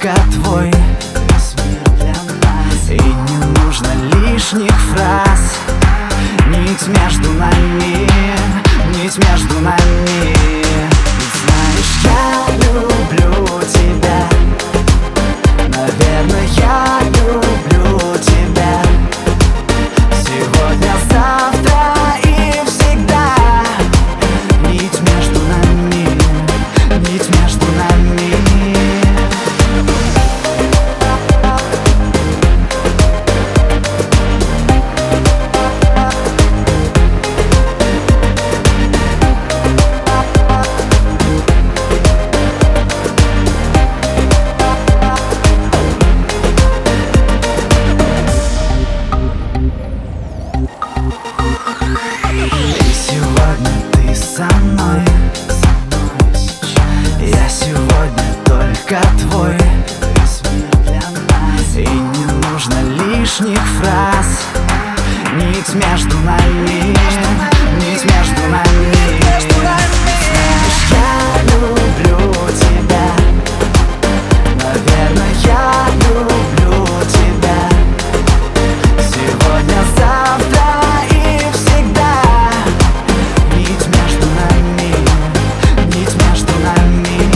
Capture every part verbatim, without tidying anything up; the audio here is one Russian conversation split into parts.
только твой, весь мир для нас. И не нужно лишних фраз. Нить между нами, нить между нами. Ведь знаешь, я люблю тебя. Наверное, я люблю тебя. Сегодня, завтра и всегда. Нить между нами, нить между нами. Со мной, я сегодня только твой, весь мир для нас. И не нужно лишних фраз. Нить между нами, нить между нами. Знаешь, я люблю тебя. Наверное, я люблю тебя. Сегодня, завтра и всегда. Нить между нами, нить между нами.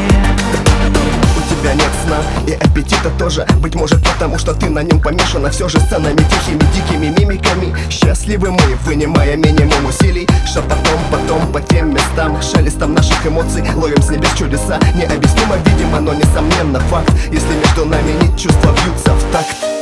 У тебя нет сна и аппетита тоже. Быть может потому, что ты на нем помешана. Все же сценами тихими, дикими мимиками. Счастливы мы, вынимая минимум усилий. Шепотом, потом по тем местам. Шелестом наших эмоций ловим с небес чудеса. Необъяснимо, видимо, но несомненно факт. Если между нами нить, чувства бьются в такт.